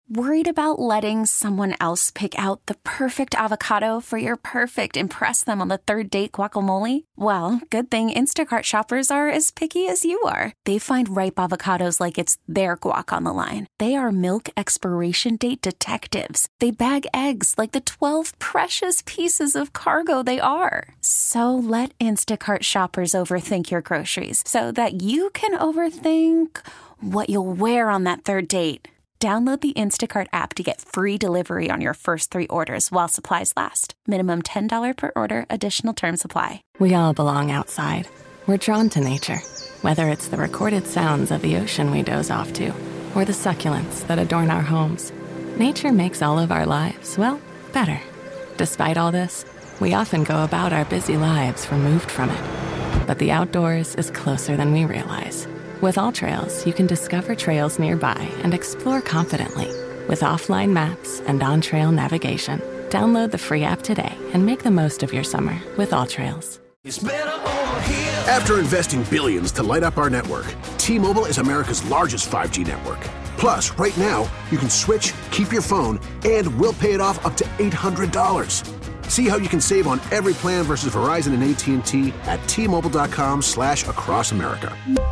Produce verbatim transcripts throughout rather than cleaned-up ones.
Worried about letting someone else pick out the perfect avocado for your perfect impress them on the third date guacamole? Well, good thing Instacart shoppers are as picky as you are. They find ripe avocados like it's their guac on the line. They are milk expiration date detectives. They bag eggs like the twelve precious pieces of cargo they are. So let Instacart shoppers overthink your groceries so that you can overthink what you'll wear on that third date. Download the Instacart app to get free delivery on your first three orders while supplies last. Minimum ten dollars per order. Additional terms apply. We all belong outside. We're drawn to nature. Whether it's the recorded sounds of the ocean we doze off to, or the succulents that adorn our homes, nature makes all of our lives, well, better. Despite all this, we often go about our busy lives removed from it. But the outdoors is closer than we realize. With AllTrails, you can discover trails nearby and explore confidently. With offline maps and on-trail navigation, download the free app today and make the most of your summer with AllTrails. After investing billions to light up our network, T-Mobile is America's largest five G network. Plus, right now, you can switch, keep your phone, and we'll pay it off up to eight hundred dollars. See how you can save on every plan versus Verizon and A T and T at T-Mobile.com slash across America.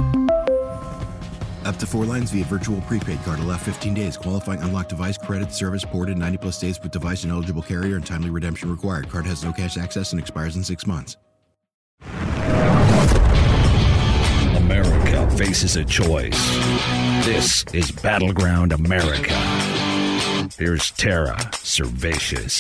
Up to four lines via virtual prepaid card. Allow fifteen days. Qualifying unlocked device credit service ported ninety plus days with device and eligible carrier and timely redemption required. Card has no cash access and expires in six months. America faces a choice. This is Battleground America. Here's Tara Servatius.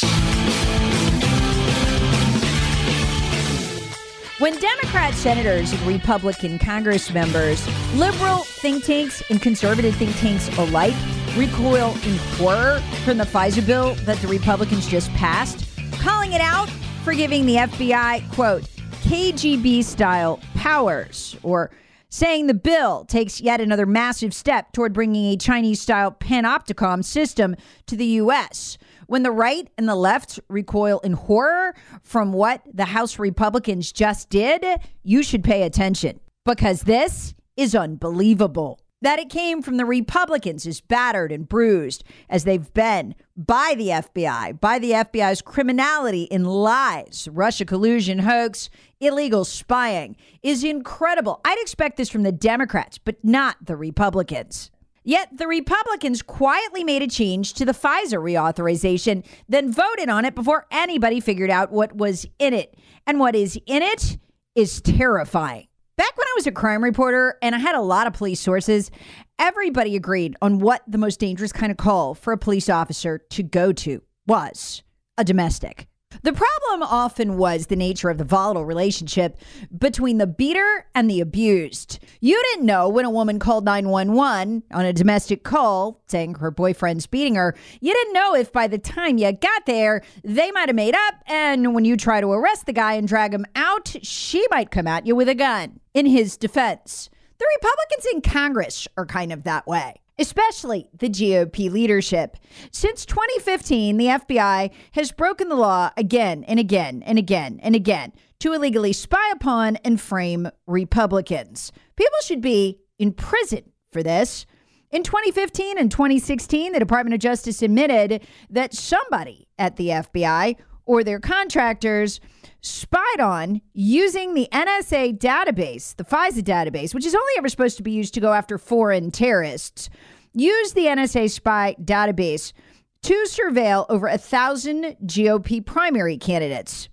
When Democrat senators and Republican Congress members, liberal think tanks and conservative think tanks alike recoil in horror from the FISA bill that the Republicans just passed, calling it out for giving the F B I, quote, K G B-style powers, or saying the bill takes yet another massive step toward bringing a Chinese-style panopticon system to the U S, when the right and the left recoil in horror from what the House Republicans just did, you should pay attention, because this is unbelievable. That it came from the Republicans as battered and bruised as they've been by the F B I, by the F B I's criminality in lies, Russia collusion, hoax, illegal spying, is incredible. I'd expect this from the Democrats, but not the Republicans. Yet the Republicans quietly made a change to the FISA reauthorization, then voted on it before anybody figured out what was in it. And what is in it is terrifying. Back when I was a crime reporter and I had a lot of police sources, everybody agreed on what the most dangerous kind of call for a police officer to go to was: a domestic. The problem often was the nature of the volatile relationship between the beater and the abused. You didn't know when a woman called nine one one on a domestic call saying her boyfriend's beating her. You didn't know if by the time you got there, they might have made up, and when you try to arrest the guy and drag him out, she might come at you with a gun. In his defense, the Republicans in Congress are kind of that way, especially the G O P leadership. Since twenty fifteen, the F B I has broken the law again and again and again and again to illegally spy upon and frame Republicans. People should be in prison for this. In twenty fifteen and twenty sixteen, the Department of Justice admitted that somebody at the F B I or their contractors spied on using the N S A database, the FISA database, which is only ever supposed to be used to go after foreign terrorists, used the N S A spy database to surveil over a thousand G O P primary candidates.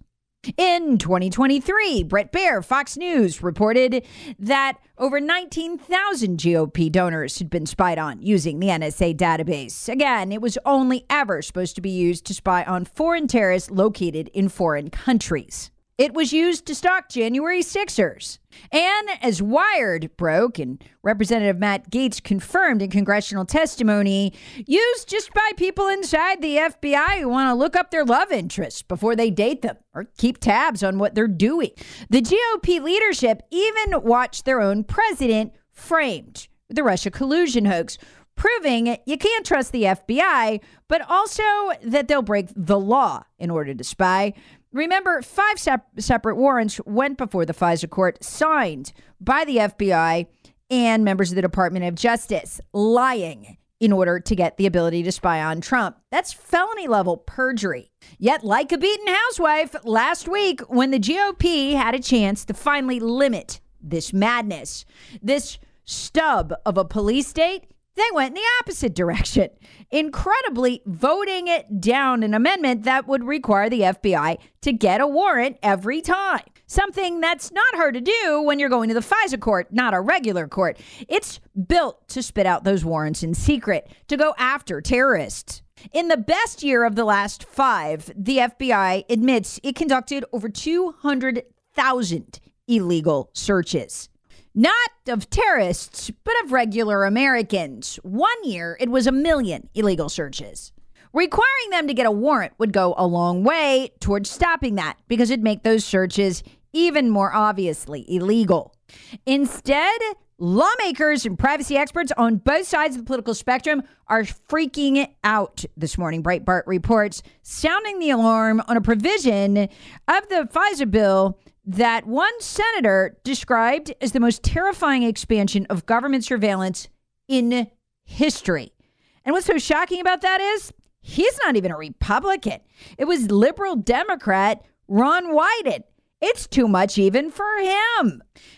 In twenty twenty-three, Brett Baer, Fox News, reported that over nineteen thousand G O P donors had been spied on using the N S A database. Again, it was only ever supposed to be used to spy on foreign terrorists located in foreign countries. It was used to stalk January sixers. And as Wired broke, and Representative Matt Gaetz confirmed in congressional testimony, used just by people inside the F B I who want to look up their love interests before they date them or keep tabs on what they're doing. The G O P leadership even watched their own president framed with the Russia collusion hoax, proving you can't trust the F B I, but also that they'll break the law in order to spy. Remember, five sep- separate warrants went before the FISA court, signed by the F B I and members of the Department of Justice, lying in order to get the ability to spy on Trump. That's felony level perjury. Yet, like a beaten housewife, last week when the G O P had a chance to finally limit this madness, this stub of a police state, they went in the opposite direction, incredibly voting it down an amendment that would require the F B I to get a warrant every time. Something that's not hard to do when you're going to the FISA court, not a regular court. It's built to spit out those warrants in secret, to go after terrorists. In the best year of the last five, the F B I admits it conducted over two hundred thousand illegal searches. Not of terrorists, but of regular Americans. One year, it was a million illegal searches. Requiring them to get a warrant would go a long way towards stopping that, because it'd make those searches even more obviously illegal. Instead, lawmakers and privacy experts on both sides of the political spectrum are freaking out this morning, Breitbart reports, sounding the alarm on a provision of the FISA bill that one senator described as the most terrifying expansion of government surveillance in history. And what's so shocking about that is he's not even a Republican. It was liberal Democrat Ron Wyden. It's too much even for him.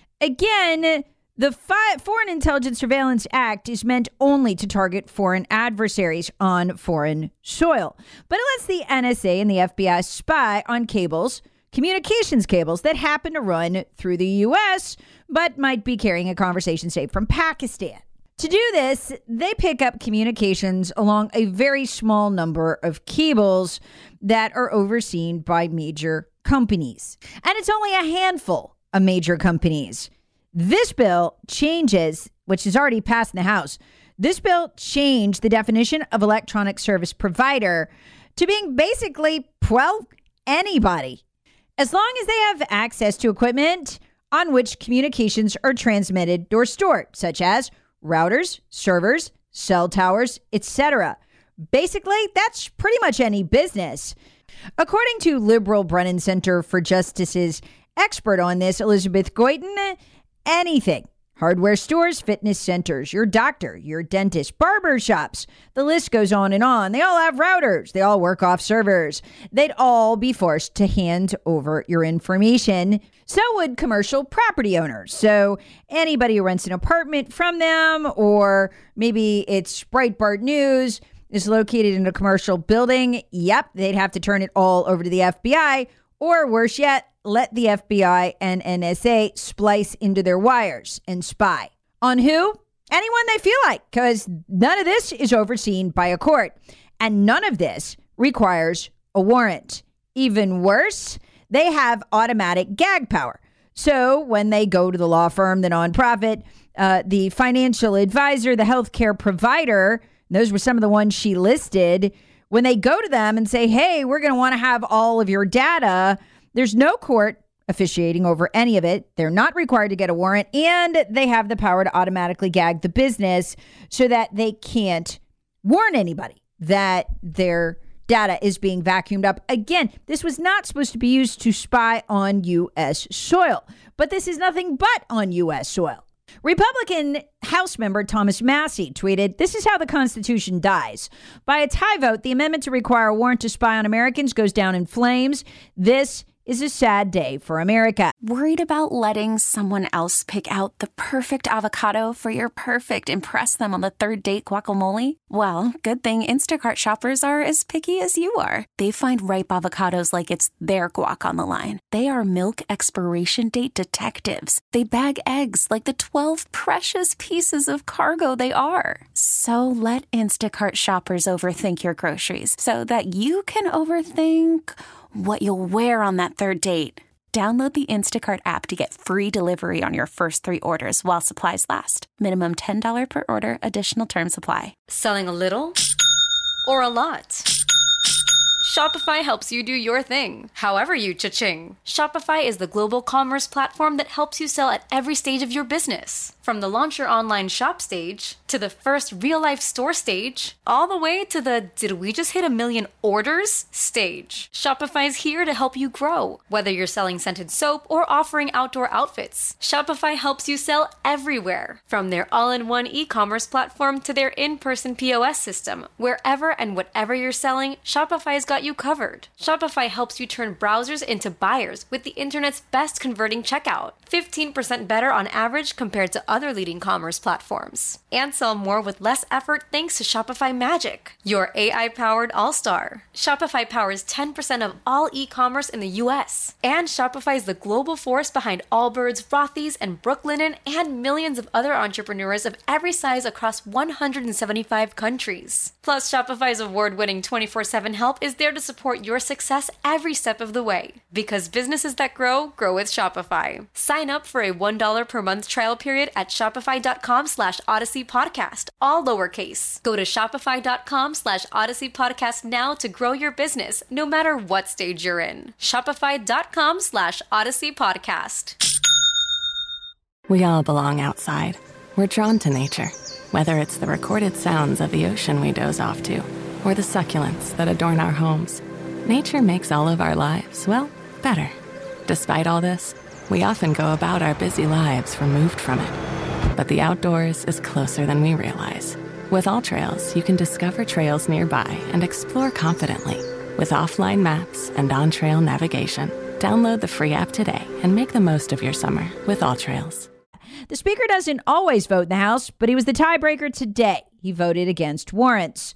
Again, the Fi- Foreign Intelligence Surveillance Act is meant only to target foreign adversaries on foreign soil. But it lets the N S A and the F B I spy on cables, communications cables that happen to run through the U S, but might be carrying a conversation, say, from Pakistan. To do this, they pick up communications along a very small number of cables that are overseen by major companies. And it's only a handful of major companies. This bill changes, which is already passed in the House, this bill changed the definition of electronic service provider to being basically, well, anybody. As long as they have access to equipment on which communications are transmitted or stored, such as routers, servers, cell towers, et cetera. Basically, that's pretty much any business. According to liberal Brennan Center for Justice's expert on this, Elizabeth Goyton, anything. Hardware stores, fitness centers, your doctor, your dentist, barber shops. The list goes on and on. They all have routers. They all work off servers. They'd all be forced to hand over your information. So would commercial property owners. So anybody who rents an apartment from them, or maybe it's Breitbart News, is located in a commercial building. Yep, they'd have to turn it all over to the F B I. Or worse yet, let the F B I and N S A splice into their wires and spy. On who? Anyone they feel like, because none of this is overseen by a court. And none of this requires a warrant. Even worse, they have automatic gag power. So when they go to the law firm, the nonprofit, uh, the financial advisor, the healthcare provider, those were some of the ones she listed, when they go to them and say, hey, we're going to want to have all of your data, there's no court officiating over any of it. They're not required to get a warrant, and they have the power to automatically gag the business so that they can't warn anybody that their data is being vacuumed up. Again, this was not supposed to be used to spy on U S soil, but this is nothing but on U S soil. Republican House member Thomas Massie tweeted, "This is how the Constitution dies. By a tie vote, the amendment to require a warrant to spy on Americans goes down in flames. This is a sad day for America." Worried about letting someone else pick out the perfect avocado for your perfect impress them on the third date guacamole? Well, good thing Instacart shoppers are as picky as you are. They find ripe avocados like it's their guac on the line. They are milk expiration date detectives. They bag eggs like the twelve precious pieces of cargo they are. So let Instacart shoppers overthink your groceries so that you can overthink what you'll wear on that third date. Download the Instacart app to get free delivery on your first three orders while supplies last. Minimum ten dollars per order. Additional terms apply. Selling a little or a lot? Shopify helps you do your thing, however you cha-ching. Shopify is the global commerce platform that helps you sell at every stage of your business. From the launch your online shop stage, to the first real-life store stage, all the way to the did we just hit a million orders stage. Shopify's here to help you grow. Whether you're selling scented soap or offering outdoor outfits, Shopify helps you sell everywhere. From their all-in-one e-commerce platform to their in-person P O S system, wherever and whatever you're selling, Shopify's got you covered. Shopify helps you turn browsers into buyers with the internet's best converting checkout, fifteen percent better on average compared to other leading commerce platforms. And sell more with less effort thanks to Shopify Magic, your A I-powered all-star. Shopify powers ten percent of all e-commerce in the U S. And Shopify is the global force behind Allbirds, Rothy's, and Brooklinen, and millions of other entrepreneurs of every size across one hundred seventy-five countries. Plus, Shopify's award-winning twenty-four seven help is there to support your success every step of the way. Because businesses that grow, grow with Shopify. Sign up for a one dollar per month trial period at shopify.com slash Odyssey Podcast, all lowercase. Go to shopify.com slash Odyssey Podcast now to grow your business, no matter what stage you're in. Shopify.com slash Odyssey Podcast. We all belong outside. We're drawn to nature, whether it's the recorded sounds of the ocean we doze off to, or the succulents that adorn our homes. Nature makes all of our lives, well, better. Despite all this, we often go about our busy lives removed from it. But the outdoors is closer than we realize. With AllTrails, you can discover trails nearby and explore confidently. With offline maps and on-trail navigation, download the free app today and make the most of your summer with AllTrails. The Speaker doesn't always vote in the House, but he was the tiebreaker today. He voted against warrants.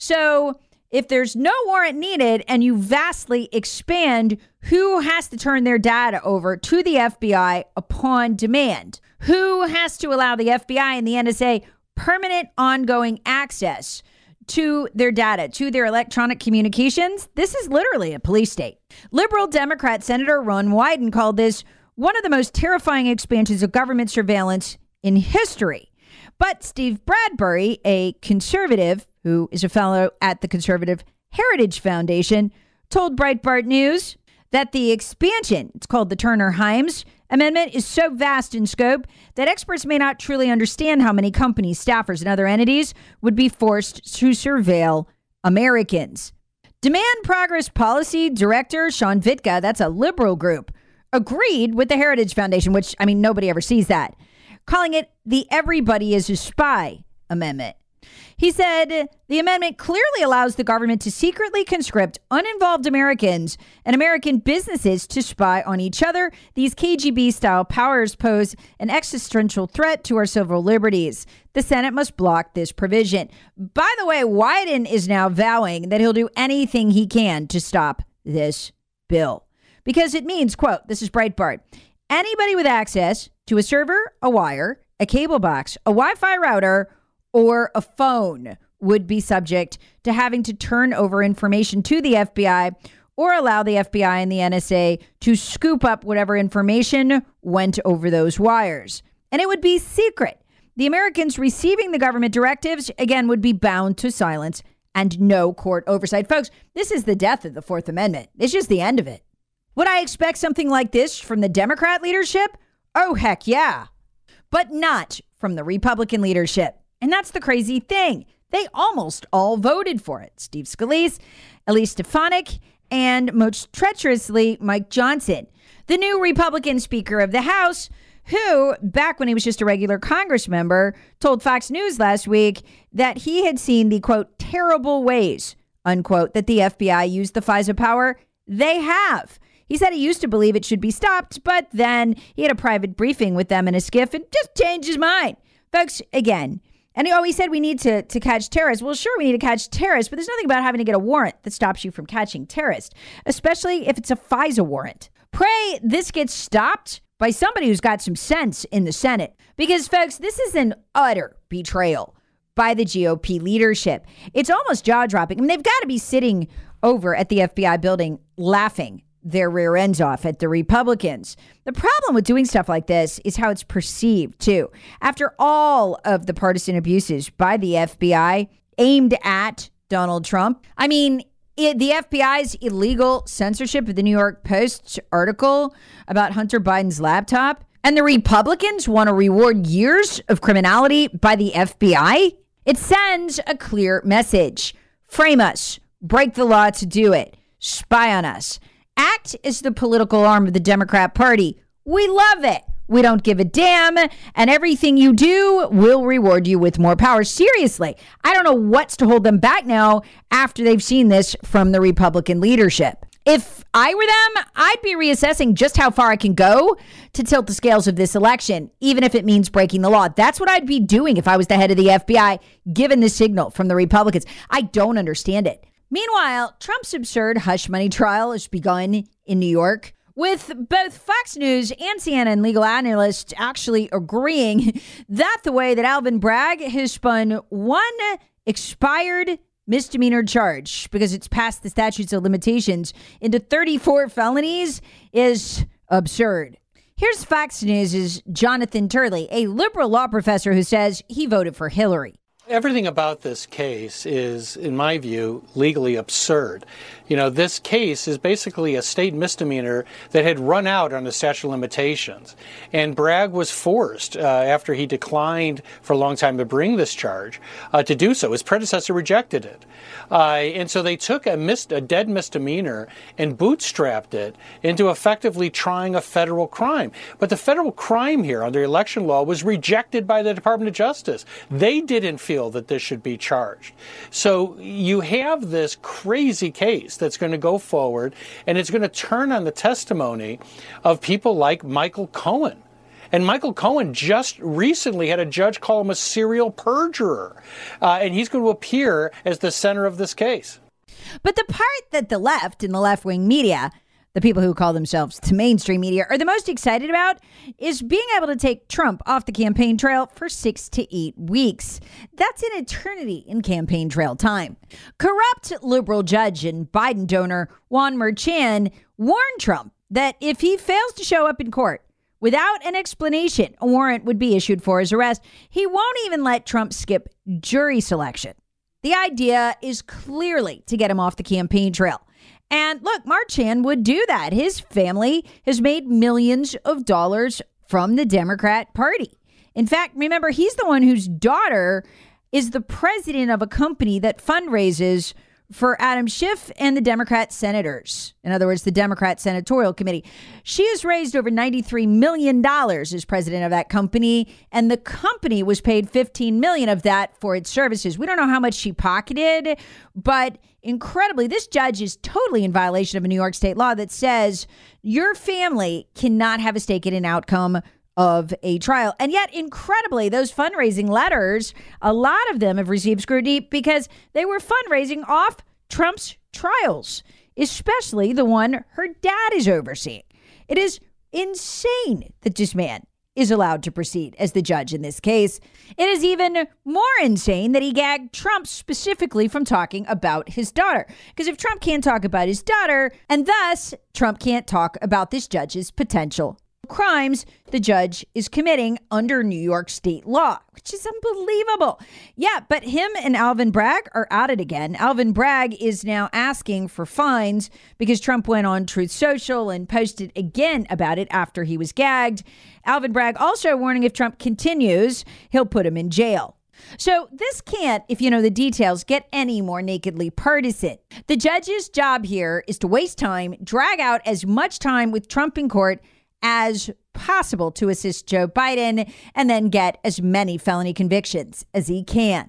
So if there's no warrant needed and you vastly expand who has to turn their data over to the F B I upon demand, who has to allow the F B I and the N S A permanent ongoing access to their data, to their electronic communications, this is literally a police state. Liberal Democrat Senator Ron Wyden called this one of the most terrifying expansions of government surveillance in history. But Steve Bradbury, a conservative who is a fellow at the Conservative Heritage Foundation, told Breitbart News that the expansion, it's called the Turner-Himes Amendment, is so vast in scope that experts may not truly understand how many companies, staffers, and other entities would be forced to surveil Americans. Demand Progress Policy Director Sean Vitka, that's a liberal group, agreed with the Heritage Foundation, which, I mean, nobody ever sees that, calling it the Everybody is a Spy Amendment. He said the amendment clearly allows the government to secretly conscript uninvolved Americans and American businesses to spy on each other. These K G B-style powers pose an existential threat to our civil liberties. The Senate must block this provision. By the way, Wyden is now vowing that he'll do anything he can to stop this bill because it means, quote, this is Breitbart, anybody with access to a server, a wire, a cable box, a Wi-Fi router, or a phone would be subject to having to turn over information to the F B I or allow the F B I and the N S A to scoop up whatever information went over those wires. And it would be secret. The Americans receiving the government directives, again, would be bound to silence and no court oversight. Folks, this is the death of the Fourth Amendment. It's just the end of it. Would I expect something like this from the Democrat leadership? Oh, heck yeah. But not from the Republican leadership. And that's the crazy thing. They almost all voted for it. Steve Scalise, Elise Stefanik, and most treacherously, Mike Johnson, the new Republican Speaker of the House, who, back when he was just a regular Congress member, told Fox News last week that he had seen the, quote, terrible ways, unquote, that the F B I used the FISA power. They have. He said he used to believe it should be stopped, but then he had a private briefing with them in a skiff and just changed his mind. Folks, again, and oh, he said we need to, to catch terrorists. Well, sure, we need to catch terrorists, but there's nothing about having to get a warrant that stops you from catching terrorists, especially if it's a FISA warrant. Pray this gets stopped by somebody who's got some sense in the Senate. Because, folks, this is an utter betrayal by the G O P leadership. It's almost jaw-dropping. I mean, they've got to be sitting over at the F B I building laughing their rear ends off at the Republicans. The problem with doing stuff like this is how it's perceived, too. After all of the partisan abuses by the F B I aimed at Donald Trump, I mean, It, the F B I's illegal censorship of the New York Post article about Hunter Biden's laptop, and the Republicans want to reward years of criminality by the F B I, it sends a clear message. Frame us, break the law to do it, spy on us, act as the political arm of the Democrat Party. We love it. We don't give a damn, and everything you do will reward you with more power. Seriously, I don't know what's to hold them back now after they've seen this from the Republican leadership. If I were them, I'd be reassessing just how far I can go to tilt the scales of this election, even if it means breaking the law. That's what I'd be doing if I was the head of the F B I, given the signal from the Republicans. I don't understand it. Meanwhile, Trump's absurd hush money trial has begun in New York, with both Fox News and C N N legal analysts actually agreeing that the way that Alvin Bragg has spun one expired misdemeanor charge, because it's past the statutes of limitations, into thirty-four felonies is absurd. Here's Fox News' Jonathan Turley, a liberal law professor who says he voted for Hillary. Everything about this case is, in my view, legally absurd. You know, this case is basically a state misdemeanor that had run out on the statute of limitations. And Bragg was forced, uh, after he declined for a long time to bring this charge, uh, to do so. His predecessor rejected it. Uh, and so they took a, mis- a dead misdemeanor and bootstrapped it into effectively trying a federal crime. But the federal crime here under election law was rejected by the Department of Justice. They didn't feel that this should be charged. So you have this crazy case that's going to go forward, and it's going to turn on the testimony of people like Michael Cohen. And Michael Cohen just recently had a judge call him a serial perjurer, uh, and he's going to appear as the center of this case. But the part that the left and the left-wing media, the people who call themselves the mainstream media, are the most excited about is being able to take Trump off the campaign trail for six to eight weeks. That's an eternity in campaign trail time. Corrupt liberal judge and Biden donor Juan Merchan warned Trump that if he fails to show up in court without an explanation, a warrant would be issued for his arrest. He won't even let Trump skip jury selection. The idea is clearly to get him off the campaign trail. And look, Merchan would do that. His family has made millions of dollars from the Democrat Party. In fact, remember, he's the one whose daughter is the president of a company that fundraises for Adam Schiff and the Democrat senators. In other words, the Democrat Senatorial Committee. She has raised over ninety-three million dollars as president of that company, and the company was paid fifteen million dollars of that for its services. We don't know how much she pocketed, but incredibly, this judge is totally in violation of a New York state law that says your family cannot have a stake in an outcome of a trial. And yet, incredibly, those fundraising letters, a lot of them have received scrutiny because they were fundraising off Trump's trials, especially the one her dad is overseeing. It is insane that this man is allowed to proceed as the judge in this case. It is even more insane that he gagged Trump specifically from talking about his daughter. Because if Trump can't talk about his daughter, and thus Trump can't talk about this judge's potential crimes the judge is committing under New York state law, which is unbelievable. Yeah, but him and Alvin Bragg are at it again. Alvin Bragg is now asking for fines because Trump went on Truth Social and posted again about it after he was gagged. Alvin Bragg also warning if Trump continues, he'll put him in jail. So this can't, if you know the details, get any more nakedly partisan. The judge's job here is to waste time, drag out as much time with Trump in court as possible to assist Joe Biden, and then get as many felony convictions as he can.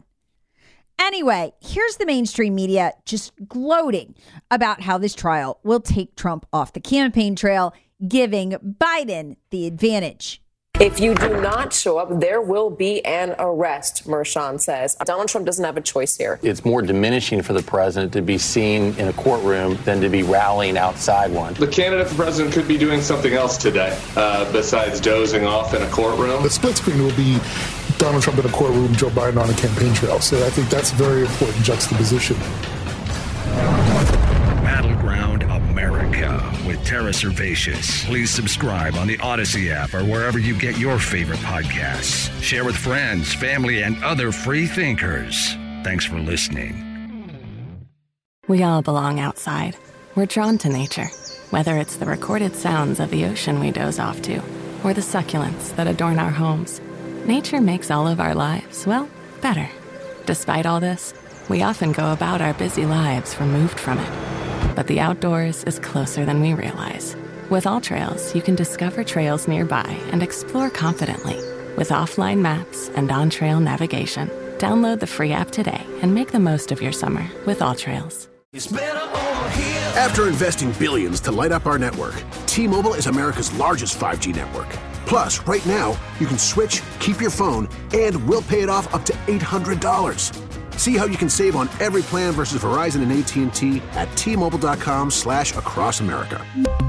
Anyway, here's the mainstream media just gloating about how this trial will take Trump off the campaign trail, giving Biden the advantage. If you do not show up, there will be an arrest, Merchan says. Donald Trump doesn't have a choice here. It's more diminishing for the president to be seen in a courtroom than to be rallying outside one. The candidate for president could be doing something else today uh, besides dozing off in a courtroom. The split screen will be Donald Trump in a courtroom, Joe Biden on a campaign trail. So I think that's a very important juxtaposition. Battleground America with Tara Servatius. Please subscribe on the Odyssey app or wherever you get your favorite podcasts. Share with friends, family, and other free thinkers. Thanks for listening. We all belong outside. We're drawn to nature, whether it's the recorded sounds of the ocean we doze off to, or the succulents that adorn our homes. Nature makes all of our lives, well, better. Despite all this, we often go about our busy lives removed from it. But the outdoors is closer than we realize. With AllTrails, you can discover trails nearby and explore confidently. With offline maps and on-trail navigation, download the free app today and make the most of your summer with AllTrails. After investing billions to light up our network, T-Mobile is America's largest five G network. Plus, right now, you can switch, keep your phone, and we'll pay it off up to eight hundred dollars. See how you can save on every plan versus Verizon and A T and T at T-Mobile.com slash across America.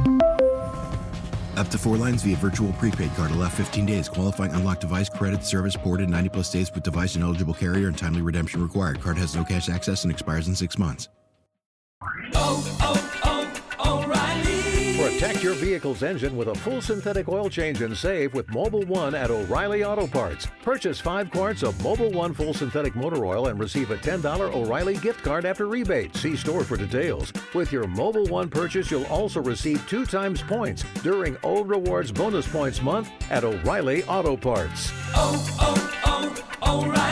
Up to four lines via virtual prepaid card. Allow fifteen days. Qualifying unlocked device credit service ported ninety plus days with device and eligible carrier and timely redemption required. Card has no cash access and expires in six months. Oh, oh, oh, O'Reilly. Protect your vehicle's engine with a full synthetic oil change and save with Mobil one at O'Reilly Auto Parts. Purchase five quarts of Mobil one full synthetic motor oil and receive a ten dollars O'Reilly gift card after rebate. See store for details. With your Mobil one purchase, you'll also receive two times points during O Rewards Bonus Points Month at O'Reilly Auto Parts. Oh, oh, oh, O'Reilly.